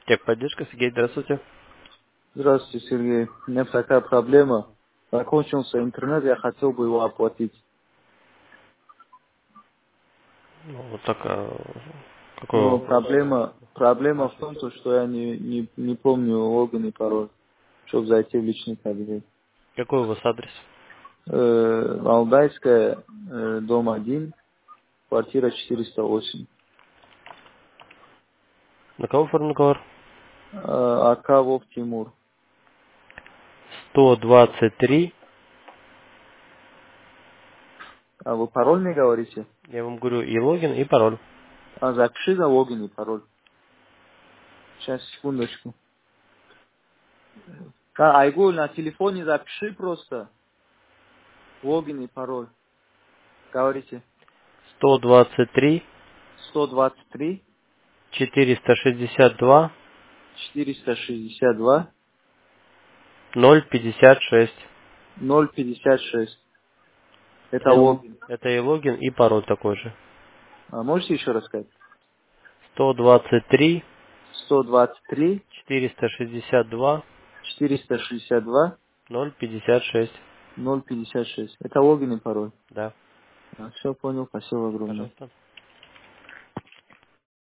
Техподдержка, Сергей, здравствуйте. Здравствуйте, Сергей. У меня такая проблема. Закончился интернет, я хотел бы его оплатить. Ну, вот так, какой Но вопрос? проблема в том, что я не помню логин и пароль, чтобы зайти в личный кабинет. Какой у вас адрес? Валдайская, дом 1, квартира 408. На кого оформлен договор? Акавов Тимур. 123. А вы пароль мне говорите? Я вам говорю и логин, и пароль. Запиши за логин и пароль. Сейчас, секундочку. Айгуль, на телефоне запиши просто логин и пароль. Говорите. 123 123 462 462 056. 056. Это Это, логин. это и логин, и пароль такой же. А можете еще раз сказать? 123 123 462 462 056. 056. Это логин и пароль. Да, Все понял, спасибо огромное. пожалуйста.